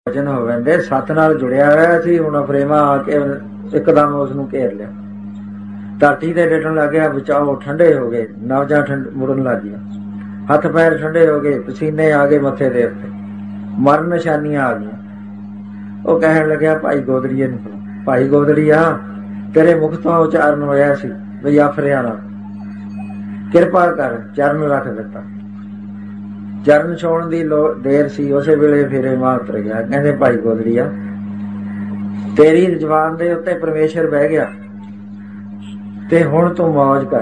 ਵਚਨ ਹੋ ਜਾਂਦੇ। ਸੱਤ ਨਾਲ ਜੁੜਿਆ ਹੋਇਆ ਸੀ, ਹੁਣ ਅਫਰੇਵਾ ਆ ਕੇ ਇੱਕਦਮ ਉਸ ਨੂੰ ਘੇਰ ਲਿਆ। ਧਰਤੀ ਤੇ ਡਿੱਟਣ ਲੱਗ ਗਿਆ। ਬਚਾਓ, ਠੰਡੇ ਹੋ ਗਏ, ਨਵਜਾਂ ਮੁੜਨ ਲੱਗ ਗਈਆਂ, ਹੱਥ ਪੈਰ ਠੰਡੇ ਹੋ ਗਏ, ਪਸੀਨੇ ਆ ਗਏ ਮੱਥੇ ਦੇ ਉੱਤੇ, ਮਰਨ ਨਿਸ਼ਾਨੀਆਂ ਆ ਗਈਆਂ। ਉਹ ਕਹਿਣ ਲੱਗਿਆ ਭਾਈ ਗੋਦੜੀਏ ਨੂੰ, ਭਾਈ ਗੋਦੜੀਆ, ਤੇਰੇ ਮੁਖ ਤੋਂ ਉਚਾਰਨ ਹੋਇਆ ਸੀ ਬਈ ਆਫਰਿਆ ਨਾ, ਕਿਰਪਾ ਕਰ ਚਰਨ ਰੱਖ ਦਿੱਤਾ। ਚਰਨ ਛੋਣ ਦੀ ਦੇਰ ਸੀ, ਉਸੇ ਵੇਲੇ ਫੇਰੇ ਮਾਂ ਉਤਰ ਗਿਆ। ਕਹਿੰਦੇ ਭਾਈ ਗੋਦੜੀਆ, ਤੇਰੀ ਜ਼ੁਬਾਨ ਦੇ ਉੱਤੇ ਪਰਮੇਸ਼ਰ ਬਹਿ ਗਿਆ ਤੇ ਹੁਣ ਤੂੰ ਮੌਜ ਕਰ,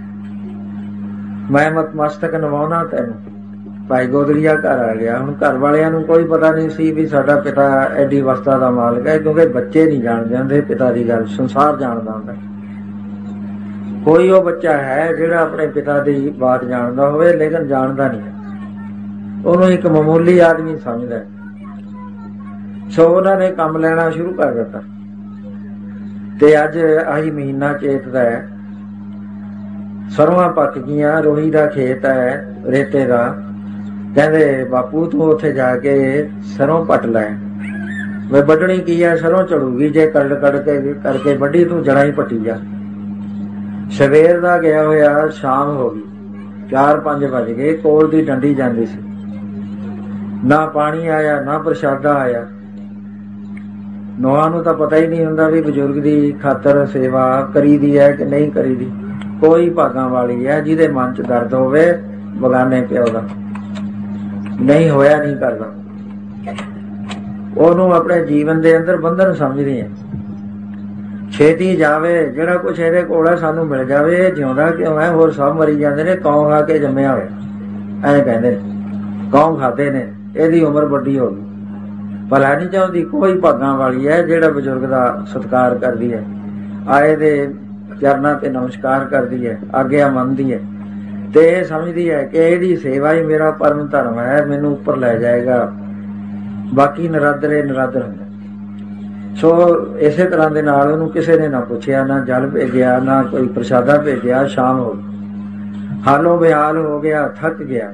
ਮੈਂ ਮਸਤਕ ਨਵਾਉਣਾ ਤੈਨੂੰ। ਭਾਈ ਗੋਦੜੀਆ ਘਰ ਆ ਗਿਆ। ਹੁਣ ਘਰ ਵਾਲਿਆਂ ਨੂੰ ਕੋਈ ਪਤਾ ਨਹੀਂ ਸੀ ਵੀ ਸਾਡਾ ਪਿਤਾ ਐਡੀ ਅਵਸਥਾ ਦਾ ਮਾਲਕ ਹੈ, ਕਿਉਂਕਿ ਬੱਚੇ ਨਹੀਂ ਜਾਣਦੇ ਹੁੰਦੇ ਪਿਤਾ ਦੀ ਗੱਲ, ਸੰਸਾਰ ਜਾਣਦਾ ਹੁੰਦਾ। ਕੋਈ ਉਹ ਬੱਚਾ ਹੈ ਜਿਹੜਾ ਆਪਣੇ ਪਿਤਾ ਦੀ ਬਾਤ ਜਾਣਦਾ ਹੋਵੇ, ਲੇਕਿਨ ਜਾਣਦਾ ਨਹੀਂ, ਉਹਨੂੰ ਇੱਕ ਮਾਮੂਲੀ ਆਦਮੀ ਸਮਝਦਾ। ਸੋ ਉਹਨਾਂ ਨੇ ਕੰਮ ਲੈਣਾ ਸ਼ੁਰੂ ਕਰ ਦਿੱਤਾ। ਤੇ ਅੱਜ ਆਹੀ ਮਹੀਨਾ ਚੇਤ ਦਾ ਹੈ, ਸਰੋਆਂ ਪੱਕ ਗਈਆਂ, ਰੋਹੀ ਦਾ ਖੇਤ ਹੈ ਰੇਤੇ ਦਾ। ਕਹਿੰਦੇ ਬਾਪੂ ਤੂੰ ਉੱਥੇ ਜਾ ਕੇ ਸਰੋਂ ਪੱਟ ਲੈ, ਵੇ ਵੱਢਣੀ ਕੀ ਹੈ, ਸਰੋਂ ਚੜੂਗੀ ਜੇ ਕੱਢ ਕੇ ਕਰਕੇ ਵੱਢੀ, ਤੂੰ ਜੜ੍ਹਾਂ ਹੀ ਪੱਟੀ ਜਾ। ਸਵੇਰ ਦਾ ਗਿਆ ਹੋਇਆ ਸ਼ਾਮ ਹੋ ਗਈ, 4-5 ਵੱਜ ਗਏ। ਕੋਲ ਦੀ ਡੰਡੀ ਜਾਂਦੀ ਸੀ, ਨਾ ਪਾਣੀ ਆਇਆ ਨਾ ਪ੍ਰਸ਼ਾਦਾ ਆਇਆ। ਨੋਹਾਂ ਨੂੰ ਤਾਂ ਪਤਾ ਹੀ ਨਹੀਂ ਹੁੰਦਾ ਵੀ ਬਜ਼ੁਰਗ ਦੀ ਖਾਤਰ ਸੇਵਾ ਕਰੀ ਦੀ ਹੈ ਕਿ ਨਹੀਂ ਕਰੀ ਦੀ। ਕੋਈ ਭਾਗਾਂ ਵਾਲੀ ਹੈ ਜਿਹਦੇ ਮਨ ਚ ਦਰਦ ਹੋਵੇ ਬਗਾਨੇ ਪਿਓ ਦਾ, ਨਹੀਂ ਹੋਇਆ ਨਹੀਂ ਕਰਦਾ। ਉਹਨੂੰ ਆਪਣੇ ਜੀਵਨ ਦੇ ਅੰਦਰ ਬੰਧਨ ਸਮਝਦੀ ਹੈ। ਛੇਤੀ ਜਾਵੇ, ਜਿਹੜਾ ਕੁਛ ਇਹਦੇ ਕੋਲ ਹੈ ਸਾਨੂੰ ਮਿਲ ਜਾਵੇ। ਇਹ ਜਿਉਂਦਾ ਕਿਉਂ ਹੈ, ਹੋਰ ਸਭ ਮਰੀ ਜਾਂਦੇ ਨੇ, ਕੌਂ ਖਾ ਕੇ ਜੰਮਿਆ ਹੋਇਆ। ਐਂ ਕਹਿੰਦੇ ਨੇ ਕੌਂ ਖਾਦੇ ਨੇ, ਇਹਦੀ ਉਮਰ ਵੱਡੀ ਹੋ ਗਈ, ਭਲਾ ਨਹੀਂ ਚਾਹੁੰਦੀ। ਕੋਈ ਭਾਗਾਂ ਵਾਲੀ ਹੈ ਜਿਹੜਾ ਬਜ਼ੁਰਗ ਦਾ ਸਤਿਕਾਰ ਕਰਦੀ ਹੈ, ਆਏ ਦੇ ਚਰਨਾਂ ਤੇ ਨਮਸਕਾਰ ਕਰਦੀ ਹੈ, ਆਗਿਆ ਮੰਨਦੀ ਹੈ, ਤੇ ਇਹ ਸਮਝਦੀ ਹੈ ਕਿ ਇਹਦੀ ਸੇਵਾ ਹੀ ਮੇਰਾ ਪਰਮ ਧਰਮ ਹੈ, ਮੈਨੂੰ ਉੱਪਰ ਲੈ ਜਾਏਗਾ। ਬਾਕੀ ਨਰਾਦਰੇ ਨਰਾਦਰ ਹੁੰਦਾ। ਸੋ ਇਸੇ ਤਰ੍ਹਾਂ ਦੇ ਨਾਲ ਉਹਨੂੰ ਕਿਸੇ ਨੇ ਨਾ ਪੁੱਛਿਆ, ਨਾ ਜਲ ਭੇਜਿਆ, ਨਾ ਕੋਈ ਪ੍ਰਸ਼ਾਦਾ ਭੇਜਿਆ। ਸ਼ਾਮ ਹੋ ਗਈ, ਹਾਲੋਂ ਬੇਹਾਲ ਹੋ ਗਿਆ, ਥੱਕ ਗਿਆ।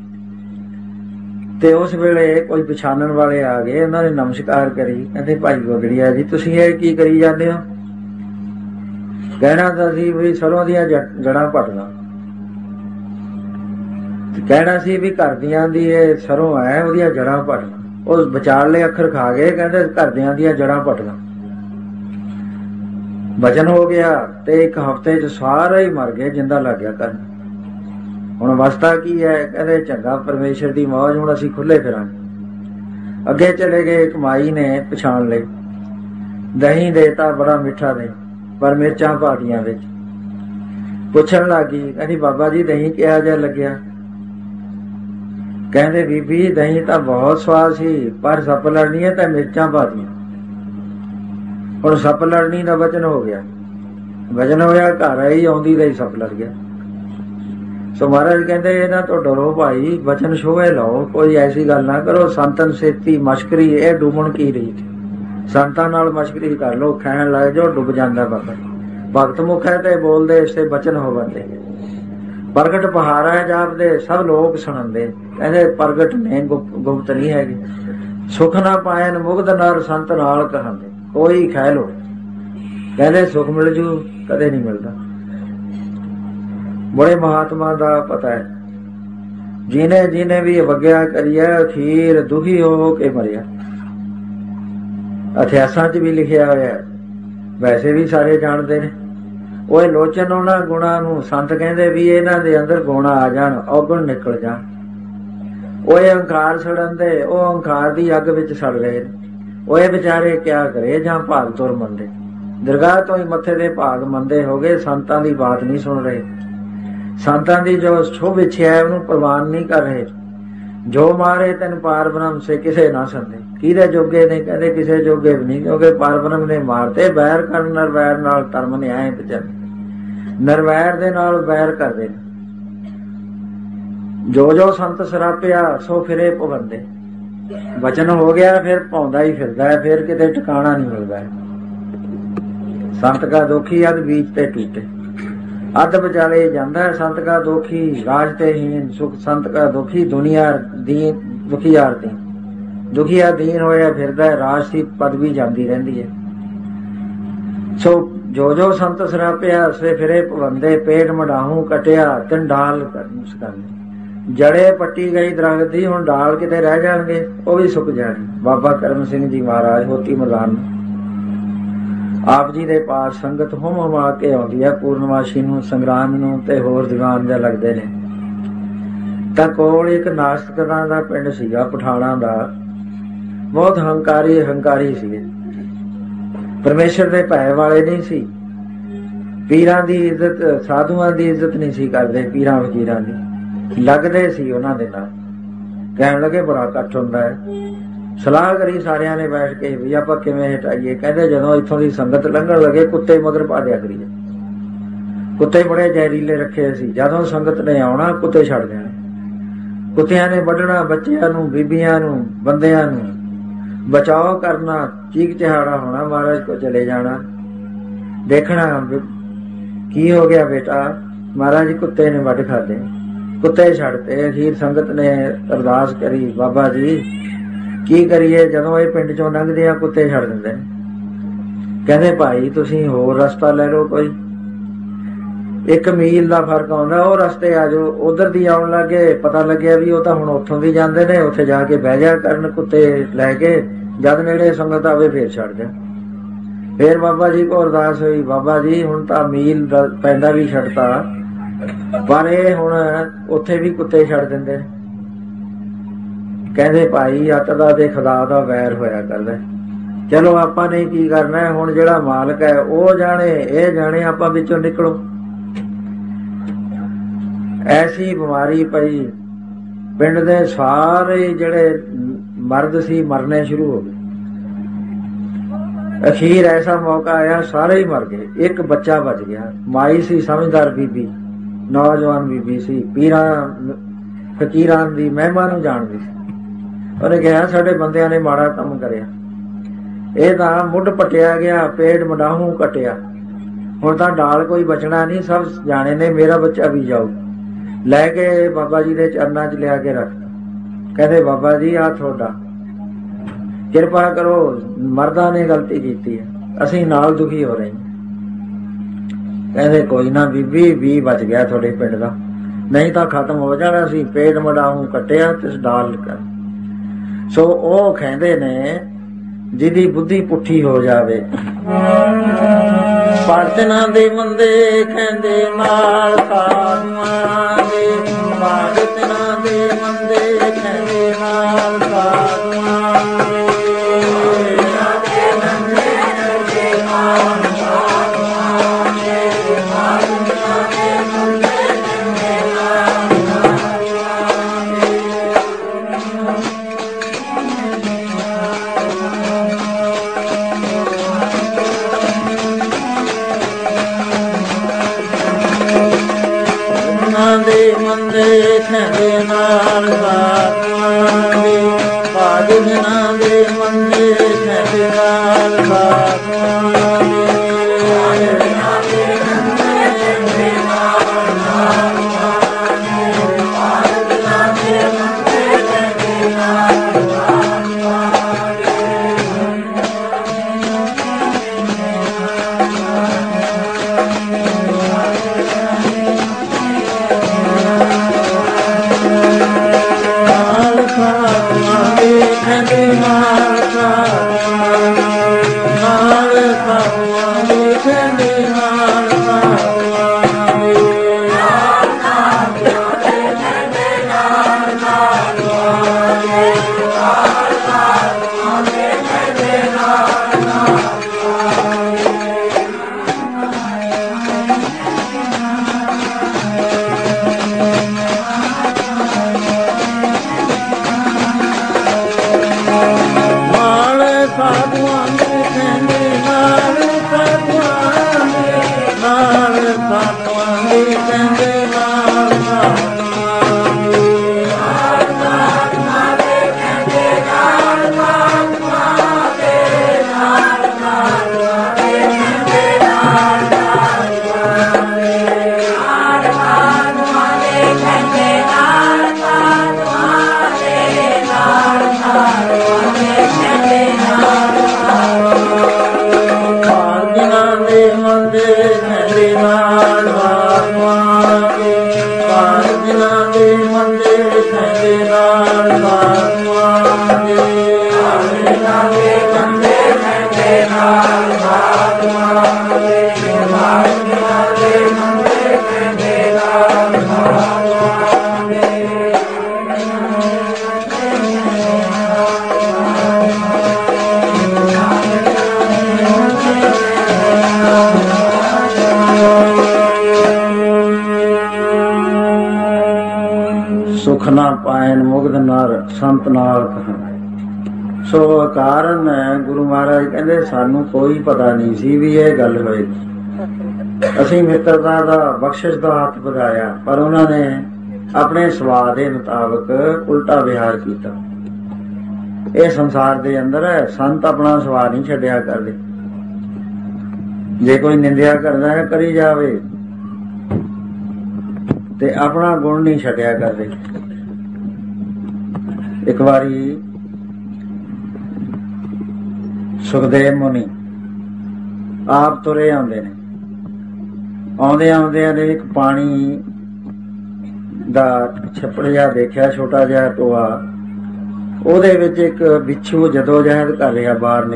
ਤੇ ਉਸ ਵੇਲੇ ਕੋਈ ਪਛਾਣਨ ਵਾਲੇ ਆ ਗਏ, ਉਹਨਾਂ ਨੇ ਨਮਸਕਾਰ ਕਰੀ। ਕਹਿੰਦੇ ਭਾਈ ਗੋਦੜੀਆ ਜੀ, ਤੁਸੀਂ ਇਹ ਕੀ ਕਰੀ ਜਾਂਦੇ ਹੋ? ਕਹਿਣਾ ਤਾਂ ਸੀ ਵੀ ਸਰੋਂ ਦੀਆਂ ਜੜ੍ਹਾਂ ਪੱਟਦਾ, ਕਹਿਣਾ ਸੀ ਵੀ ਘਰਦਿਆਂ ਦੀ ਇਹ ਸਰੋਂ ਹੈ ਉਹਦੀਆਂ ਜੜ੍ਹਾਂ ਪੱਟਦਾ। ਉਹ ਵਿਚਾਲੇ ਅੱਖਰ ਖਾ ਗਏ, ਕਹਿੰਦੇ ਘਰਦਿਆਂ ਦੀਆਂ ਜੜ੍ਹਾਂ ਪੱਟਦਾ। ਵਚਨ ਹੋ ਗਿਆ ਤੇ ਇੱਕ ਹਫ਼ਤੇ ਚ ਸਾਰੇ ਹੀ ਮਰ ਗਏ, ਜਿੰਦਾ ਲੱਗ ਗਿਆ ਕਰਨ। ਹੁਣ ਅਵਸਥਾ ਕੀ ਹੈ? ਕਹਿੰਦੇ ਚੰਗਾ ਪਰਮੇਸ਼ਰ ਦੀ ਮੌਜ, ਹੁਣ ਅਸੀਂ ਖੁੱਲੇ ਫਿਰਾਂਗੇ। ਅੱਗੇ ਚਲੇ ਗਏ। ਇੱਕ ਮਾਈ ਨੇ ਪਛਾਣ ਲਈ, ਦਹੀਂ ਦੇਤਾ, ਬੜਾ ਮਿੱਠਾ ਦਹੀਂ, ਪਰ ਮਿਰਚਾਂ ਪਾਤੀਆਂ ਵਿੱਚ। ਪੁੱਛਣ ਲੱਗੀ, ਕਹਿੰਦੀ ਬਾਬਾ ਜੀ ਦਹੀਂ ਕਿਹਾ ਜਿਹਾ ਲੱਗਿਆ? ਕਹਿੰਦੇ ਬੀਬੀ ਦਹੀਂ ਤਾਂ ਬਹੁਤ ਸਵਾਦ ਸੀ, ਪਰ ਸੱਪ ਲੜਨੀ ਹੈ ਤਾਂ ਮਿਰਚਾਂ ਪਾਤੀਆਂ। ਹੁਣ ਸੱਪ ਲੜਨੀ ਦਾ ਵਚਨ ਹੋ ਗਿਆ, ਵਚਨ ਹੋਇਆ, ਘਰ ਆਈ ਆਉਂਦੀ ਦਾ ਹੀ ਸੱਪ ਲੜ ਗਿਆ। ਸੋ ਮਹਾਰਾਜ ਕਹਿੰਦੇ ਇਹਨਾਂ ਤੋਂ ਡਰੋ ਭਾਈ, ਵਚਨ ਸ਼ੋਭੇ ਲਓ, ਕੋਈ ਐਸੀ ਗੱਲ ਨਾ ਕਰੋ। ਸੰਤਨ ਸੇਤੀ ਮਸ਼ਕਰੀ, ਇਹ ਡੁੱਬਣ ਕੀ ਰਹੀ। ਸੰਤਾਂ ਨਾਲ ਮਸ਼ਕਰੀ ਕਰ ਲੋ, ਖੈਣ ਲੱਗ ਜਾਓ, ਡੁੱਬ ਜਾਂਦਾ ਬਾਬਾ। ਭਗਤ ਮੁਖ ਹੈ ਤੇ ਬੋਲਦੇ ਇਸੇ ਬਚਨ ਹੋ ਬੰਦੇ, ਪ੍ਰਗਟ ਪਹਾਰਾ ਜਾਪਦੇ ਸਭ ਲੋਕ ਸੁਣਦੇ। ਕਹਿੰਦੇ ਪ੍ਰਗਟ ਨੇ, ਗੁਪਤ ਨਹੀਂ ਹੈਗੇ। ਸੁਖ ਨਾ ਪਾਇਨ ਮੁਗਧ ਨਰ ਸੰਤ ਨਾਲ ਕਹਾਂਦੇ, ਕੋਈ ਖੈ ਲੋ। ਕਹਿੰਦੇ ਸੁਖ ਮਿਲ ਜੂ, ਕਦੇ ਨਹੀਂ ਮਿਲਦਾ। ਬੜੇ ਮਹਾਤਮਾ ਦਾ ਪਤਾ ਹੈ, ਜਿਹਨੇ ਵੀ ਅਵਗਿਆ ਕਰੀ ਹੈ, ਅਖੀਰ ਦੁਖੀ ਹੋ ਕੇ ਮਰਿਆ। ਇਤਿਹਾਸਾਂ ਚ ਵੀ ਲਿਖਿਆ ਹੋਇਆ, ਵੈਸੇ ਵੀ ਸਾਰੇ ਜਾਣਦੇ ਨੇ। ਉਹ ਲੋਚਨ ਉਹਨਾਂ ਗੁਣਾਂ ਨੂੰ ਸੰਤ ਕਹਿੰਦੇ ਵੀ ਇਹਨਾਂ ਦੇ ਅੰਦਰ ਗੁਣ ਆ ਜਾਣ, ਔਗਣ ਨਿਕਲ ਜਾਣ। ਉਹ ਅਹੰਕਾਰ ਸੜਨ ਦੇ, ਉਹ ਅਹੰਕਾਰ ਦੀ ਅੱਗ ਵਿੱਚ ਸੜ ਰਹੇ ਨੇ। ਉਹ ਇਹ ਵਿਚਾਰੇ ਕਿਆ ਕਰੇ, ਜਾਂ ਭਾਗ ਤੁਰ ਮੰਦੇ, ਦਰਗਾਹ ਤੋਂ ਹੀ ਮੱਥੇ ਦੇ ਭਾਗ ਮੰਦੇ ਹੋ ਗਏ। ਸੰਤਾਂ ਦੀ ਬਾਤ ਨਹੀਂ ਸੁਣ ਰਹੇ, ਸੰਤਾਂ ਦੀ ਜੋ ਸ਼ੋਭ ਇੱਛਾ ਹੈ ਉਹਨੂੰ ਪ੍ਰਵਾਨ ਨਹੀਂ ਕਰ ਰਹੇ। ਜੋ ਮਾਰੇ ਤੈਨੂੰ ਪਾਰ ਬ੍ਰਹਮ ਸੇ ਕਿਸੇ ਨਾ ਸੰਦੇ। ਕਿਹਦੇ ਜੋਗੇ ਨੇ? ਕਹਿੰਦੇ ਕਿਸੇ ਜੋਗੇ ਵੀ ਨਹੀਂ, ਕਿਉਂਕਿ ਪਾਰ ਬ੍ਰਹਮ ਨੇ ਮਾਰਤੇ। ਬੈਰ ਕਰਨ ਨਰਵੈਰ ਨਾਲ ਧਰਮ ਨੇ ਆਏ ਬਚਨ, ਨਰਵੈਰ ਦੇ ਨਾਲ ਬੈਰ ਕਰਦੇ ਨੇ। ਜੋ ਸੰਤ ਸਰਾਪਿਆ ਸੋ ਫਿਰੇ ਭਵੰਦੇ। ਵਚਨ ਹੋ ਗਿਆ, ਫਿਰ ਪਾਉਂਦਾ ਹੀ ਫਿਰਦਾ ਹੈ, ਫਿਰ ਕਿਤੇ ਟਿਕਾਣਾ ਨਹੀਂ ਮਿਲਦਾ ਹੈ। ਸੰਤ ਕਾ ਦੋਖੀ ਅਧ ਬੀਚ ਤੇ ਟੂਟੇ, ਅੱਧ ਵਿਚਾਲੇ ਜਾਂਦਾ। ਸੰਤ ਕਾ ਦੋਖੀ ਰਾਜ ਤੇ ਹੀਨ, ਸੁਖ ਸੰਤ ਕਾ ਦੋਖੀ ਦੁਨੀਆ ਦੀ ਦੁਖੀ ਆਰਤੀ। ਦੁਖੀਆ ਦੀਨ ਹੋਇਆ ਫਿਰਦਾ ਹੈ, ਰਾਜ ਦੀ ਪਦਵੀ ਜਾਂਦੀ ਰਹਿੰਦੀ ਹੈ। ਸੋ ਜੋ ਜੋ ਸੰਤ ਸਰਾਪਿਆ ਸੇ ਫਿਰੇ ਭਵੰਦੇ, ਪੇਟ ਮਢਾਹੂ ਕਟਿਆ ਤਿਨ ਡਾਲ ਮੁਸਕਾਨੇ। ਜੜੇ ਪੱਟੀ ਗਈ ਦਰਖਤ ਦੀ, ਹੁਣ ਡਾਲ ਕਿਤੇ ਰਹਿ ਜਾਣਗੇ, ਉਹ ਵੀ ਸੁੱਕ ਜਾਣੀ। ਬਾਬਾ ਕਰਮ ਸਿੰਘ ਜੀ ਮਹਾਰਾਜ ਹੋਤੀ ਮੈਦਾਨ ਆਪ ਜੀ ਦੇ ਪਾਸ ਸੰਗਤ ਹੁਮ ਹੁਮਾ ਕੇ ਆਉਂਦੀ ਹੈ। ਪੂਰਨਮਾਸ਼ੀ ਨੂੰ, ਸੰਗਰਾਮ ਨੂੰ ਤੇ ਹੋਰ ਦੀਵਾਨ ਜਿਹਾ ਲੱਗਦੇ ਨੇ। ਤਾਂ ਕੋਲ ਇੱਕ ਨਾਸਤਕਾਂ ਦਾ ਪਿੰਡ ਸੀਗਾ, ਪਠਾਣਾ ਦਾ। ਬਹੁਤ ਹੰਕਾਰੀ ਸੀਗੇ, ਪਰਮੇਸ਼ਰ ਦੇ ਭੈ ਵਾਲੇ ਨਹੀਂ ਸੀ। ਪੀਰਾਂ ਦੀ ਇੱਜ਼ਤ, ਸਾਧੂਆਂ ਦੀ ਇੱਜ਼ਤ ਨਹੀਂ ਸੀ ਕਰਦੇ, ਪੀਰਾਂ ਫਕੀਰਾਂ ਦੀ ਲੱਗਦੇ ਸੀ ਉਹਨਾਂ ਦੇ ਨਾਲ। ਕਹਿਣ ਲੱਗੇ ਬੜਾ ਇਕੱਠ ਹੁੰਦਾ ਹੈ। ਸਲਾਹ ਕਰੀ ਸਾਰਿਆਂ ਨੇ ਬੈਠ ਕੇ ਵੀ ਆਪਾਂ ਕਿਵੇਂ ਹਟਾਈਏ। ਕਹਿੰਦੇ ਜਦੋਂ ਇੱਥੋਂ ਦੀ ਸੰਗਤ ਲੰਘਣ ਲੱਗੇ ਕੁੱਤੇ ਮਗਰ ਪਾ ਦਿਆ ਕਰੀਏ। ਕੁੱਤੇ ਬੜੇ ਜ਼ਹਿਰੀਲੇ ਰੱਖੇ ਸੀ, ਜਦੋਂ ਸੰਗਤ ਨੇ ਆਉਣਾ ਕੁੱਤੇ ਛੱਡ ਦੇਣੇ। ਕੁੱਤਿਆਂ ਨੇ ਵੱਢਣਾ ਬੱਚਿਆਂ ਨੂੰ, ਬੀਬੀਆਂ ਨੂੰ, ਬੰਦਿਆਂ ਨੂੰ। ਬਚਾਓ ਕਰਨਾ, ਚੀਕ ਚਿਹਾੜਾ ਹੋਣਾ, ਮਹਾਰਾਜ ਕੋ ਚਲੇ ਜਾਣਾ। ਦੇਖਣਾ ਕੀ ਹੋ ਗਿਆ ਬੇਟਾ, ਮਹਾਰਾਜ ਕੁੱਤੇ ਨੇ ਵੱਢ ਖਾਦੇ, ਕੁੱਤੇ ਛੱਡਤੇ। ਅਖੀਰ ਸੰਗਤ ਨੇ ਅਰਦਾਸ ਕਰੀ, ਬਾਬਾ ਜੀ ਕੀ ਕਰੀਏ, ਜਦੋਂ ਇਹ ਪਿੰਡ ਚੋਂ ਲੰਘਦੇ ਆ ਕੁੱਤੇ ਛੱਡ ਦਿੰਦੇ ਨੇ। ਕਹਿੰਦੇ ਭਾਈ ਤੁਸੀਂ ਹੋਰ ਰਸਤਾ ਲੈ ਲਓ, ਕੋਈ 1 ਮੀਲ ਦਾ ਫਰਕ ਆਉਂਦਾ, ਉਹ ਰਸਤੇ ਆ ਜਾਓ। ਉਧਰ ਦੀ ਆਉਣ ਲੱਗੇ, ਪਤਾ ਲੱਗਿਆ ਵੀ ਉਹ ਤਾਂ ਹੁਣ ਉੱਥੋਂ ਦੀ ਜਾਂਦੇ ਨੇ, ਉੱਥੇ ਜਾ ਕੇ ਬਹਿ ਜਾ ਕਰਨ ਕੁੱਤੇ ਲੈ ਕੇ। ਜਦ ਨੇੜੇ ਸੰਗਤ ਆਵੇ ਫੇਰ ਛੱਡ ਜਾ। ਫੇਰ ਬਾਬਾ ਜੀ ਕੋ ਅਰਦਾਸ ਹੋਈ, ਬਾਬਾ ਜੀ ਹੁਣ ਤਾਂ ਮੀਲ ਪੈਂਦਾ ਵੀ ਛੱਡਤਾ, ਪਰ ਇਹ ਹੁਣ ਉੱਥੇ ਵੀ ਕੁੱਤੇ ਛੱਡ ਦਿੰਦੇ ਨੇ। ਕਹਿੰਦੇ ਭਾਈ ਅੱਤ ਦਾ ਤੇ ਖੁਦਾ ਦਾ ਵੈਰ ਹੋਇਆ ਕਰਦਾ। ਚਲੋ ਆਪਾਂ ਨੇ ਕੀ ਕਰਨਾ, ਹੁਣ ਜਿਹੜਾ ਮਾਲਕ ਹੈ ਉਹ ਜਾਣੇ, ਇਹ ਜਾਣੇ, ਆਪਾਂ ਵਿੱਚੋਂ ਨਿਕਲੋ। ਐਸੀ ਬਿਮਾਰੀ ਪਈ, ਪਿੰਡ ਦੇ ਸਾਰੇ ਜਿਹੜੇ ਮਰਦ ਸੀ ਮਰਨੇ ਸ਼ੁਰੂ ਹੋ ਗਏ। ਅਖੀਰ ਐਸਾ ਮੌਕਾ ਆਇਆ, ਸਾਰੇ ਹੀ ਮਰ ਗਏ, ਇੱਕ ਬੱਚਾ ਬਚ ਗਿਆ। ਮਾਈ ਸੀ ਸਮਝਦਾਰ ਬੀਬੀ, ਨੌਜਵਾਨ ਬੀਬੀ ਸੀ, ਪੀਰਾਂ ਫਕੀਰਾਂ ਦੀ ਮਹਿਮਾ ਨੂੰ ਜਾਣਦੀ ਸੀ। ਉਹਨੇ ਕਿਹਾ ਸਾਡੇ ਬੰਦਿਆਂ ਨੇ ਮਾੜਾ ਕੰਮ ਕਰਿਆ, ਇਹ ਤਾਂ ਮੁੱਢ ਪਟਿਆ ਗਿਆ, ਪੇਟ ਮਡਾਹੂ ਕਟਿਆ, ਹੁਣ ਤਾਂ ਡਾਲ ਕੋਈ ਬਚਣਾ ਨਹੀਂ, ਸਭ ਜਾਣੇ ਨੇ, ਮੇਰਾ ਬੱਚਾ ਵੀ ਜਾਊ। ਲੈ ਕੇ ਬਾਬਾ ਜੀ ਦੇ ਚਰਨਾਂ 'ਚ ਲਿਆ ਕੇ ਰੱਖ। ਕਹਿੰਦੇ ਬਾਬਾ ਜੀ ਆਹ ਤੁਹਾਡਾ, ਕਿਰਪਾ ਕਰੋ, ਮਰਦਾਂ ਨੇ ਗਲਤੀ ਕੀਤੀ ਹੈ, ਅਸੀਂ ਨਾਲ ਦੁਖੀ ਹੋ ਰਹੇ ਹਾਂ। ਕਹਿੰਦੇ ਕੋਈ ਨਾ ਬੀਬੀ, ਵੀ ਬਚ ਗਿਆ ਤੁਹਾਡੇ ਪਿੰਡ ਦਾ, ਨਹੀਂ ਤਾਂ ਖਤਮ ਹੋ ਜਾਣਾ ਸੀ। ਪੇਟ ਮਡਾਹੂ ਕੱਟਿਆ ਤੇ ਡਾਲ ਕਰ। ਸੋ ਉਹ ਕਹਿੰਦੇ ਨੇ ਜਿਹਦੀ ਬੁੱਧੀ ਪੁੱਠੀ ਹੋ ਜਾਵੇ, ਪਾਰਤਨਾ ਦੇ ਮੰਦੇ ਕਹਿੰਦੇ ਨਾਲ ਸਾਧੂਆਂ ਦੇ, ਪਾਰਤਨਾ ਦੇ ਮੰਦੇ ਕਹਿੰਦੇ ਨਾਲ ਸਾਧੂਆਂ ਦੇ। ਮੰਦੇ ਕਹਿੰਦੇ ਨਾਲ ਸਾਧੂਆਂ ਦੇ, ਪਾਜਨਾਂ ਦੇ ਮੰਦੇ ਕਹਿੰਦੇ ਨਾਲ ਸਾਧੂਆਂ ਦੇ। ਸਾਧੂਆਂ ਦੇ ਕਹਿੰਦੇ ਨਾਲ ਸਾਧੂਆਂ ਦੇ। ਸੁਖ ਨਾ ਪਾਇਨ ਮੁਗਧ ਨਰ ਸੰਤ ਨਾਲ ਕਹਾਂ। ਸੋ ਕਾਰਨ ਗੁਰੂ ਮਹਾਰਾਜ ਕਹਿੰਦੇ ਸਾਨੂੰ ਕੋਈ ਪਤਾ ਨਹੀਂ ਸੀ ਵੀ ਇਹ ਗੱਲ ਹੋਏਗੀ। ਅਸੀਂ ਮਿੱਤਰਤਾ ਦਾ ਬਖਸ਼ਿਸ਼ ਦਾ ਹੱਥ ਵਧਾਇਆ, ਪਰ ਉਹਨਾਂ ਨੇ ਆਪਣੇ ਸਵਾਦ ਦੇ ਮੁਤਾਬਕ ਉਲਟਾ ਵਿਹਾਰ ਕੀਤਾ। ਇਹ ਸੰਸਾਰ ਦੇ ਅੰਦਰ ਹੈ, ਸੰਤ ਆਪਣਾ ਸਵਾਦ ਨਹੀਂ ਛੱਡਿਆ ਕਰਦੇ। ਜੇ ਕੋਈ ਨਿੰਦਿਆ ਕਰਦਾ ਹੈ ਕਰੀ ਜਾਵੇ, ਤੇ ਆਪਣਾ ਗੁਣ ਨਹੀਂ ਛੱਡਿਆ ਕਰਦੇ। ਇੱਕ ਵਾਰੀ ਸੁਖਦੇਵ ਮੁਨੀ ਆਪ ਤੁਰੇ ਆਉਂਦੇ ਨੇ, ਆਉਂਦਿਆਂ ਨੇ ਇੱਕ ਪਾਣੀ ਦਾ ਛੱਪੜ ਜਿਹਾ ਦੇਖਿਆ, ਛੋਟਾ ਜਿਹਾ ਟੋਆ। ਉਹਦੇ ਵਿੱਚ ਇੱਕ ਬਿੱਛੂ ਜਦੋਂ ਜਹਿਦ ਕਰ ਰਿਹਾ ਬਾਹਰ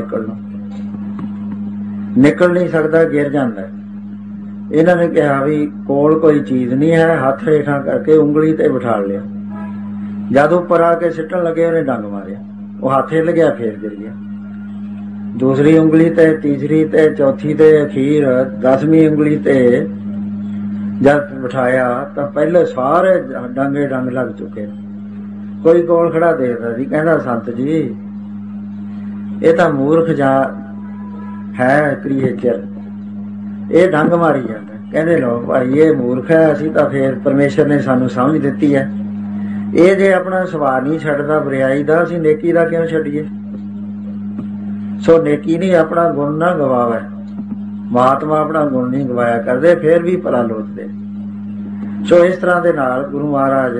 ਨਿਕਲ ਨਹੀਂ ਸਕਦਾ, ਗਿਰ ਜਾਂਦਾ। ਇਹਨਾਂ ਨੇ ਕਿਹਾ ਵੀ ਕੋਲ ਕੋਈ ਚੀਜ਼ ਨਹੀਂ ਹੈ, ਹੱਥ ਹੇਠਾਂ ਕਰਕੇ ਉਂਗਲੀ ਤੇ ਬਿਠਾ ਲਿਆ। ਜਦ ਉੱਪਰ ਆ ਕੇ ਸਿੱਟਣ ਲੱਗੇ ਉਹਨੇ ਡੰਗ ਮਾਰਿਆ, ਉਹ ਹੱਥ ਹਿੱਲ ਗਿਆ, ਫੇਰ ਗਿਰ ਗਿਆ। ਦੂਸਰੀ ਉਂਗਲੀ ਤੇ, ਤੀਸਰੀ ਤੇ, ਚੌਥੀ ਤੇ, ਅਖੀਰ 10ਵੀਂ ਉਂਗਲੀ ਤੇ ਜਦ ਬਿਠਾਇਆ ਤਾਂ ਪਹਿਲੇ ਸਾਰੇ ਡੰਗੇ ਡੰਗ ਲੱਗ ਚੁੱਕੇ। ਕੋਈ ਕੋਲ ਖੜਾ ਦੇਖਦਾ ਸੀ, ਕਹਿੰਦਾ ਸੰਤ ਜੀ ਇਹ ਤਾਂ ਮੂਰਖ ਜਾਂ ਹੈ ਕ੍ਰੀਏਚਰ, ਇਹ ਡੰਗ ਮਾਰੀ ਜਾਂਦਾ। ਕਹਿੰਦੇ ਲੋ ਭਾਈ ਇਹ ਮੂਰਖ ਹੈ, ਅਸੀਂ ਤਾਂ ਫੇਰ ਪਰਮੇਸ਼ਰ ਨੇ ਸਾਨੂੰ ਸਮਝ ਦਿੱਤੀ ਹੈ। ਇਹ ਜੇ ਆਪਣਾ ਸੁਭਾਅ ਨਹੀਂ ਛੱਡਦਾ ਬੁਰਾਈ ਦਾ, ਅਸੀਂ ਨੇਕੀ ਦਾ ਕਿਉਂ ਛੱਡੀਏ? ਸੋ ਨੇਕੀ ਨਹੀਂ, ਆਪਣਾ ਗੁਣ ਨਾ ਗਵਾਵੇ। ਮਹਾਤਮਾ ਆਪਣਾ ਗੁਣ ਨਹੀਂ ਗਵਾਇਆ ਕਰਦੇ, ਫੇਰ ਵੀ ਭਲਾ ਲੋਚਦੇ। ਸੋ ਇਸ ਤਰ੍ਹਾਂ ਦੇ ਨਾਲ ਗੁਰੂ ਮਹਾਰਾਜ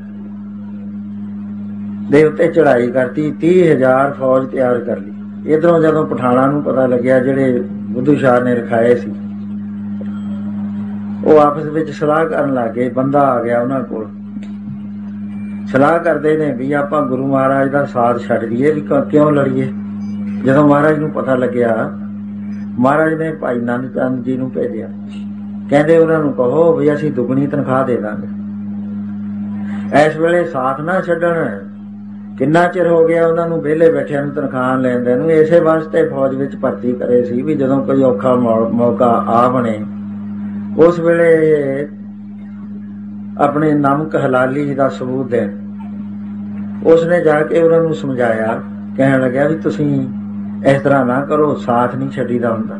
ਦੇ ਉੱਤੇ ਚੜਾਈ ਕਰਤੀ, 30,000 ਫੌਜ ਤਿਆਰ ਕਰ ਲਈ। ਇਧਰੋਂ ਜਦੋਂ ਪਠਾਣਾ ਨੂੰ ਪਤਾ ਲੱਗਿਆ, ਜਿਹੜੇ ਬੁੱਧੂ ਸ਼ਾਹ ਨੇ ਰਖਾਏ ਸੀ, ਉਹ ਆਪਸ ਵਿੱਚ ਸਲਾਹ ਕਰਨ ਲੱਗੇ। ਬੰਦਾ ਆ ਗਿਆ ਉਹਨਾਂ ਕੋਲ, ਸਲਾਹ ਕਰਦੇ ਨੇ ਵੀ ਆਪਾਂ ਗੁਰੂ ਮਹਾਰਾਜ ਦਾ ਸਾਥ ਛੱਡ ਦਈਏ, ਵੀ ਕਿਉਂ ਲੜੀਏ। ਜਦੋਂ ਮਹਾਰਾਜ ਨੂੰ ਪਤਾ ਲੱਗਿਆ, ਮਹਾਰਾਜ ਨੇ ਭਾਈ ਨੰਦ ਚੰਦ ਜੀ ਨੂੰ ਭੇਜਿਆ। ਕਹਿੰਦੇ ਉਹਨਾਂ ਨੂੰ ਕਹੋ ਵੀ ਅਸੀਂ ਦੁੱਗਣੀ ਤਨਖਾਹ ਦੇ ਦਾਂਗੇ, ਇਸ ਵੇਲੇ ਸਾਥ ਨਾ ਛੱਡਣ। ਕਿੰਨਾ ਚਿਰ ਹੋ ਗਿਆ ਉਹਨਾਂ ਨੂੰ ਵਿਹਲੇ ਬੈਠਿਆਂ ਨੂੰ, ਤਨਖਾਹ ਲੈਂਦੇ ਨੂੰ। ਇਸੇ ਵਾਸਤੇ ਫੌਜ ਵਿੱਚ ਭਰਤੀ ਕਰੇ ਸੀ ਵੀ ਜਦੋਂ ਕੋਈ ਔਖਾ ਮੌਕਾ ਆ ਬਣੇ, ਉਸ ਵੇਲੇ ਆਪਣੇ ਨਮਕ ਹਲਾਲੀ ਦਾ ਸਬੂਤ ਦੇਣ। ਉਸਨੇ ਜਾ ਕੇ ਉਹਨਾਂ ਨੂੰ ਸਮਝਾਇਆ, ਕਹਿਣ ਲੱਗਿਆ ਵੀ ਤੁਸੀਂ ਇਸ ਤਰ੍ਹਾਂ ਨਾ ਕਰੋ, ਸਾਥ ਨਹੀਂ ਛੱਡੀਦਾ ਹੁੰਦਾ।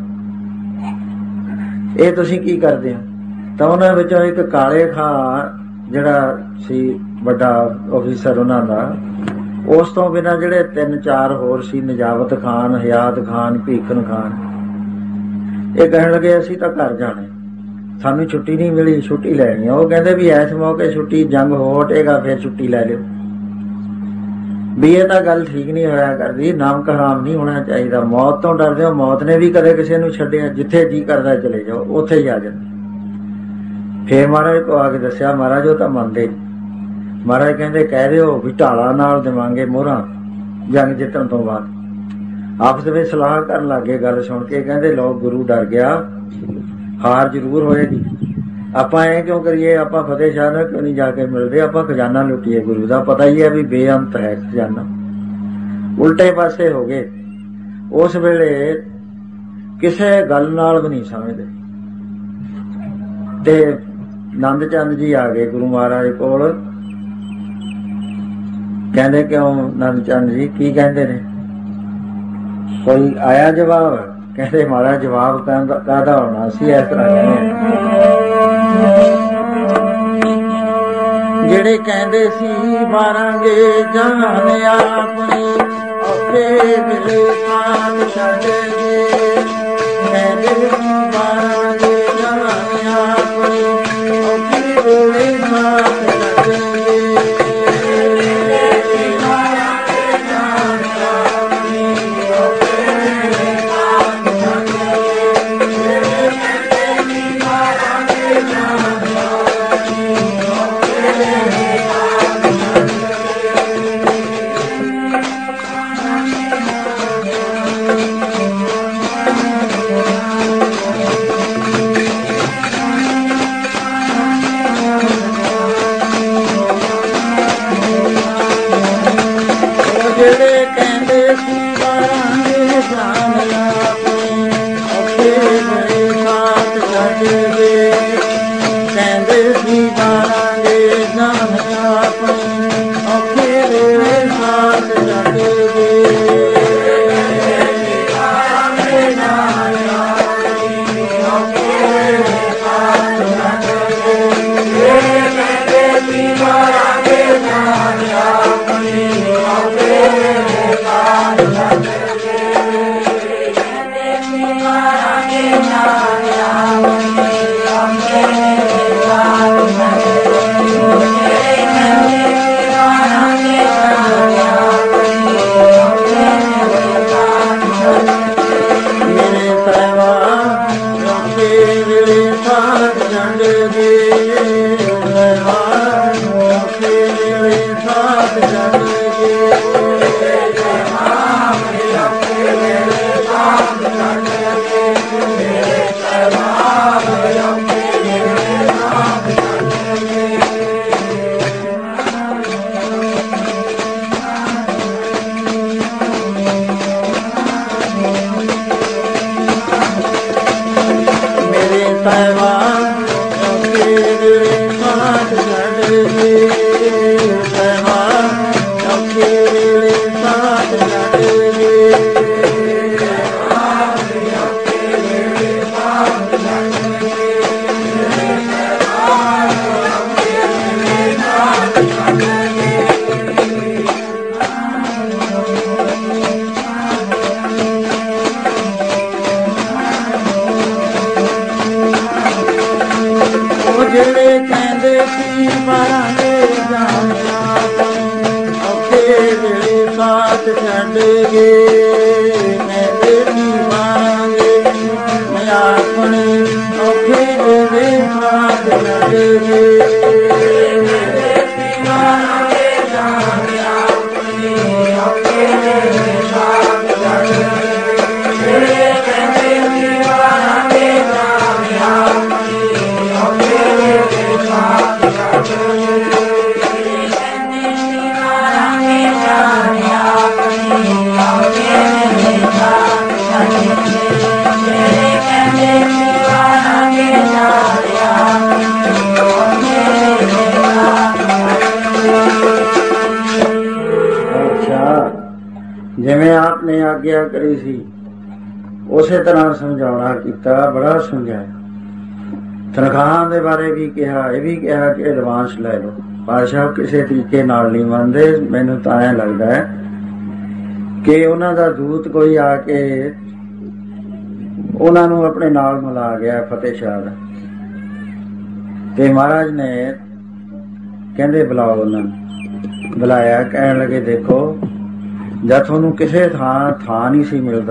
ਇਹ ਤੁਸੀਂ ਕੀ ਕਰਦੇ ਹੋ? ਤਾਂ ਉਹਨਾਂ ਵਿੱਚੋਂ ਇੱਕ ਕਾਲੇ ਖਾਂ ਜਿਹੜਾ ਸੀ ਵੱਡਾ ਆਫੀਸਰ ਉਹਨਾਂ ਦਾ, ਉਸ ਤੋਂ ਬਿਨਾਂ ਜਿਹੜੇ 3-4 ਹੋਰ ਸੀ, ਨਜਾਬਤ ਖਾਨ, ਹਯਾਤ ਖਾਨ, ਭੀਖਨ ਖਾਨ, ਇਹ ਕਹਿਣ ਲੱਗੇ ਅਸੀਂ ਤਾਂ ਘਰ ਜਾਣਾ, ਸਾਨੂੰ ਛੁੱਟੀ ਨਹੀਂ ਮਿਲੀ, ਛੁੱਟੀ ਲੈਣੀ ਆ। ਉਹ ਕਹਿੰਦੇ ਵੀ ਇਸ ਮੌਕੇ ਛੁੱਟੀ, ਜੰਗ ਹੋ ਹਟੇਗਾ ਫਿਰ ਛੁੱਟੀ ਲੈ ਲਿਓ। ਵੀ ਇਹ ਤਾਂ ਗੱਲ ਠੀਕ ਨਹੀਂ ਹੋਇਆ ਕਰਦੀ, ਨਾਮਕ ਹਰਾਮ ਨਹੀਂ ਹੋਣਾ ਚਾਹੀਦਾ। ਮੌਤ ਤੋਂ ਡਰਦੇ ਹੋ, ਮੌਤ ਨੇ ਵੀ ਕਦੇ ਕਿਸੇ ਨੂੰ ਛੱਡਿਆ? ਜਿੱਥੇ ਜੀ ਕਰਦਾ ਚਲੇ ਜਾਓ, ਉੱਥੇ ਹੀ ਆ ਜਾਂਦੇ। ਫੇਰ ਮਹਾਰਾਜ ਕੋ ਆ ਕੇ ਦੱਸਿਆ, ਮਹਾਰਾਜ ਉਹ ਤਾਂ ਮੰਨਦੇ। ਮਹਾਰਾਜ ਕਹਿੰਦੇ ਕਹਿ ਦਿਓ ਵੀ ਢਾਲਾ ਨਾਲ ਦੇਵਾਂਗੇ ਮੋਹਰਾਂ ਜੰਗ ਜਿੱਤਣ ਤੋਂ ਬਾਅਦ। ਆਪਸ ਵਿੱਚ ਸਲਾਹ ਕਰਨ ਲੱਗੇ। ਗੱਲ ਸੁਣ ਕੇ ਕਹਿੰਦੇ ਲੋਕ ਗੁਰੂ ਡਰ ਗਿਆ, ਹਾਰ ਜ਼ਰੂਰ ਹੋਏਗੀ। ਆਪਾਂ ਇਹ ਕਿਉਂ ਕਰੀਏ, ਆਪਾਂ ਫਤਿਹ ਸ਼ਾਹ ਨਾਲ ਕਿਉਂ ਨਹੀਂ ਜਾ ਕੇ ਮਿਲਦੇ, ਆਪਾਂ ਖਜ਼ਾਨਾ ਲੁੱਟੀਏ। ਗੁਰੂ ਦਾ ਪਤਾ ਹੀ ਹੈ ਵੀ ਬੇਅੰਤ ਹੈ ਖਜ਼ਾਨਾ। ਉਲਟੇ ਪਾਸੇ ਹੋ ਗਏ। ਉਸ ਵੇਲੇ ਕਿਸੇ ਗੱਲ ਨਾਲ ਵੀ ਨਹੀਂ ਸਮਝਦੇ। ਤੇ ਨੰਦ ਚੰਦ ਜੀ ਆ ਗਏ ਗੁਰੂ ਮਹਾਰਾਜ ਕੋਲ। ਕਹਿੰਦੇ ਕਿਉਂ ਨੰਦ ਚੰਦ ਜੀ ਕੀ ਕਹਿੰਦੇ ਨੇ? ਕੋਈ ਆਇਆ ਜਵਾਬ? ਕਹਿੰਦੇ ਮਹਾਰਾਜ ਜਵਾਬ ਕਾਹਦਾ ਹੋਣਾ, ਅਸੀਂ ਇਸ ਤਰ੍ਹਾਂ ਕਹਿੰਦੇ ਜਿਹੜੇ ਕਹਿੰਦੇ ਸੀ ਮਾਰਾਂਗੇ ਜਾਨ ਆਪਣੀ, ਔਖੇ ਵੇਲੇ ਸਾਥ ਛੱਡ ਗਏ। ਕਹਿੰਦੇ ਸੀ ਮਾਰਾਂਗੇ ਜਾਨ ਆਪਣੀ, ਔਖੇ ਵੇਲੇ ਸਾਥ ਛੱਡ ਗਏ। ਸਹਿਬਾਨ ਔਖੇ ਵੇਲੇ ਸਾਥ ਛੱਡ ਗਏ, ਸਹਿਬਾਨ ਔਖੇ ਵੇਲੇ ਸਾਥ ਛੱਡ ਗਏ। ਜਿਹੜੇ ਕਹਿੰਦੇ ਸੀ ਮਾਰਾਂਗੇ ਜਾਣਿਆ ਔਖੇ ਵੇਲੇ ਸਾਥ ਛੱਡ ਗਏ, ਕਹਿੰਦੇ ਸੀ ਮਾਰਾਂਗੇ ਮੈਂ ਆਪਣੇ ਔਖੇ ਵੇਲੇ ਸਾਥ ਛੱਡ ਗਏ। ਜਿਵੇਂ ਆਪ ਨੇ ਆਗਿਆ ਕਰੀ ਸੀ ਉਸੇ ਤਰ੍ਹਾਂ ਸਮਝਾਉਣਾ ਕੀਤਾ, ਬੜਾ ਸਮਝਾਇਆ। ਤਨਖਾਹਾਂ ਦੇ ਬਾਰੇ ਵੀ ਕਿਹਾ, ਇਹ ਵੀ ਕਿਹਾ ਕਿ ਐਡਵਾਂਸ ਲੈ ਲਓ। ਬਾਦਸ਼ਾਹ ਕਿਸੇ ਤਰੀਕੇ ਨਾਲ ਨਹੀਂ ਮੰਨਦੇ। ਮੈਨੂੰ ਤਾਂ ਐਂ ਲੱਗਦਾ ਹੈ ਕਿ ਉਹਨਾਂ ਦਾ ਦੂਤ ਕੋਈ ਆ ਕੇ ਉਹਨਾਂ ਨੂੰ ਆਪਣੇ ਨਾਲ ਮਿਲਾ ਗਿਆ, ਫਤਿਹ ਸ਼ਾਹ ਦਾ। ਤੇ ਮਹਾਰਾਜ ਨੇ ਕਹਿੰਦੇ ਬੁਲਾਓ ਉਹਨਾਂ ਨੂੰ। ਬੁਲਾਇਆ, ਕਹਿਣ ਲੱਗੇ ਦੇਖੋ ਜਦ ਤੁਹਾਨੂੰ ਕਿਸੇ ਥਾਂ ਨਹੀਂ ਸੀ ਮਿਲਦਾ,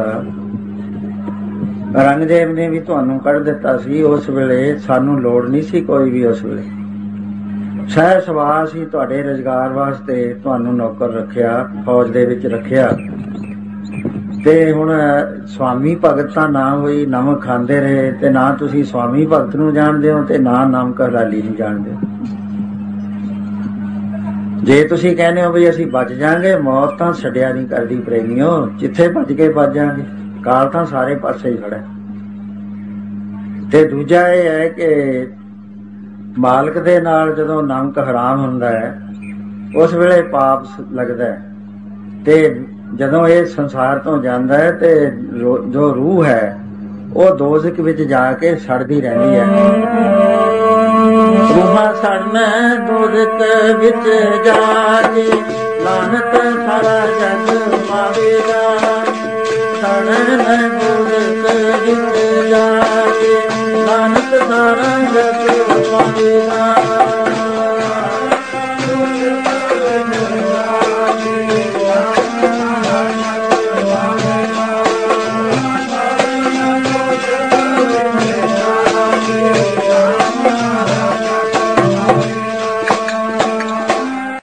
ਰੰਗਦੇਵ ਨੇ ਵੀ ਤੁਹਾਨੂੰ ਕੱਢ ਦਿੱਤਾ ਸੀ। ਉਸ ਵੇਲੇ ਸਾਨੂੰ ਲੋੜ ਨਹੀਂ ਸੀ ਕੋਈ ਵੀ। ਉਸ ਵੇਲੇ ਸਹਿ ਸਵਾਸ ਸੀ ਤੁਹਾਡੇ ਰੁਜ਼ਗਾਰ ਵਾਸਤੇ ਤੁਹਾਨੂੰ ਨੌਕਰ ਰੱਖਿਆ, ਫੌਜ ਦੇ ਵਿੱਚ ਰੱਖਿਆ। ਤੇ ਹੁਣ ਸਵਾਮੀ ਭਗਤ ਤਾਂ ਨਾ ਹੋਈ, ਨਮਕ ਖਾਂਦੇ ਰਹੇ। ਤੇ ਨਾ ਤੁਸੀਂ ਸਵਾਮੀ ਭਗਤ ਨੂੰ ਜਾਣਦੇ ਹੋ ਤੇ ਨਾ ਨਮਕ ਹਲਾਲੀ ਨੂੰ ਜਾਣਦੇ ਹੋ। ਜੇ ਤੁਸੀਂ ਕਹਿੰਦੇ ਹੋ ਵੀ ਅਸੀਂ ਬਚ ਜਾਾਂਗੇ, ਮੌਤ ਤਾਂ ਛੱਡਿਆ ਨਹੀਂ ਕਰਦੀ ਪ੍ਰੇਮੀਓ, ਜਿੱਥੇ ਭੱਜ ਕੇ ਬਚ ਜਾਾਂਗੇ। ਕਾਲ ਤਾਂ ਸਾਰੇ ਪਾਸੇ ਹੀ ਖੜਾ। ਤੇ ਦੂਜਾ ਇਹ ਹੈ ਕਿ ਮਾਲਕ ਦੇ ਨਾਲ ਜਦੋਂ ਨਮਕ ਹਰਾਮ ਹੁੰਦਾ ਹੈ ਉਸ ਵੇਲੇ ਪਾਪ ਲੱਗਦਾ ਹੈ। ਤੇ ਜਦੋਂ ਇਹ ਸੰਸਾਰ ਤੋਂ ਜਾਂਦਾ ਹੈ ਤੇ ਜੋ ਰੂਹ ਹੈ ਉਹ ਦੋਜ਼ਖ ਵਿੱਚ ਜਾ ਕੇ ਸੜਦੀ ਰਹਿੰਦੀ ਹੈ। ਰੂਹਾਂ ਸੜਨ ਦੋਜ਼ਖ ਵਿੱਚ ਜਾ ਕੇ ਲਾਹਨਤ ਸਾਰਾ ਜਗ ਪਾਵੇਗਾ। ਸੜਨ ਦੋਜ਼ਖ ਵਿੱਚ ਜਾ ਕੇ ਲਾਹਨਤ ਸਾਰਾ ਜਗ ਪਾਵੇਗਾ।